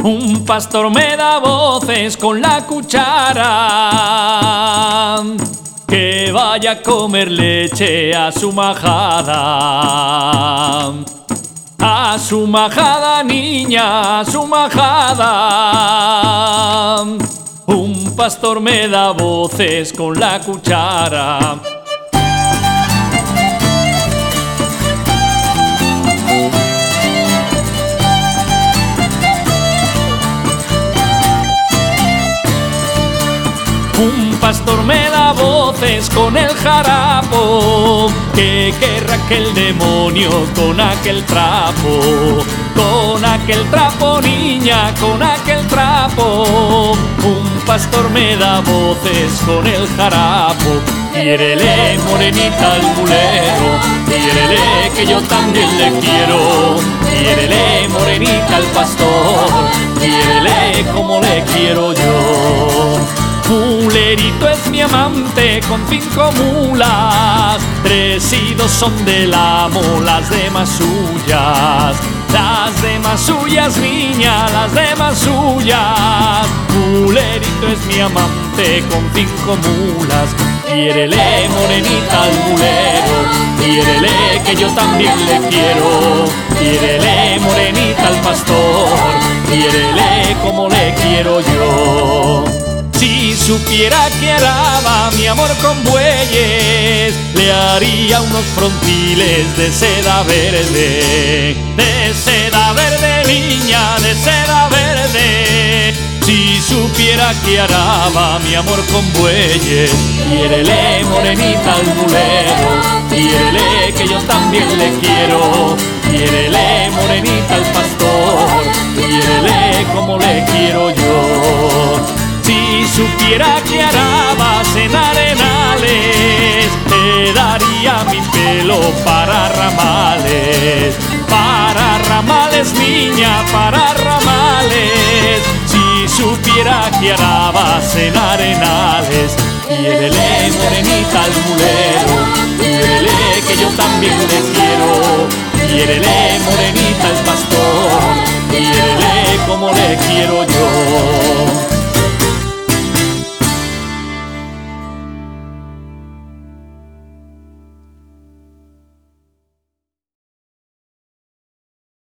Un pastor me da voces con la cuchara, que vaya a comer leche a su majada. A su majada, niña, a su majada. Un pastor me da voces con la cuchara. Un pastor me da voces con el jarapo, que querrá aquel demonio con aquel trapo. Con aquel trapo, niña, con aquel trapo. Un pastor me da voces con el jarapo. Quiérele, morenita, al mulero, quiérele, que yo también le quiero. Quiérele, morenita, al pastor, quiérele como le quiero yo. Mulerito es mi amante con 5 mulas, 3 y 2 son del amo, las demás suyas. Las demás suyas, niña, las demás suyas. Mulerito es mi amante con 5 mulas. Quiérele, morenita, al mulero, quiérele, que yo también le quiero. Quiérele, morenita, al pastor, quiérele como le quiero yo. Si supiera que araba mi amor con bueyes, le haría unos frontiles de seda verde. De seda verde, niña, de seda verde. Si supiera que araba mi amor con bueyes, quiérele, morenita, al mulero, quiérele, que yo también le quiero. Quiérele, morenita, al pastor, quiérele como le quiero yo. Si supiera que arabas en arenales, te daría mi pelo para ramales. Para ramales, niña, para ramales. Si supiera que arabas en arenales, quiérele, morenita, al mulero, quiérele, que yo también le quiero. Quiérele, morenita, al pastor, quiérele como le quiero yo.